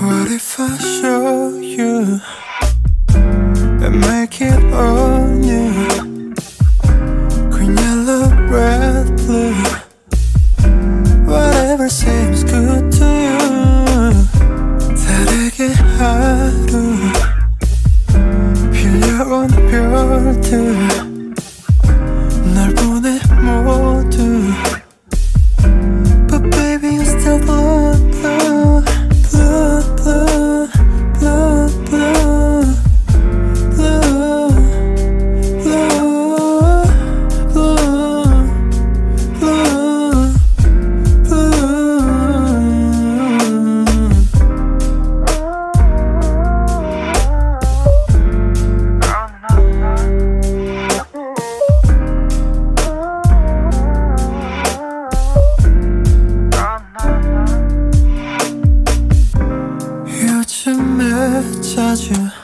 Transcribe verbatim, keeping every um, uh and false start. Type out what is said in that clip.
What if I show you and make it all new? Green, yellow, red, blue, whatever seems good to you. 다르게 하루 빌려온 별들 널 보내 모두. But baby you still blue, blue, blue, blue, blue, blue, blue, blue, blue, blue, blue. 요즘에 자주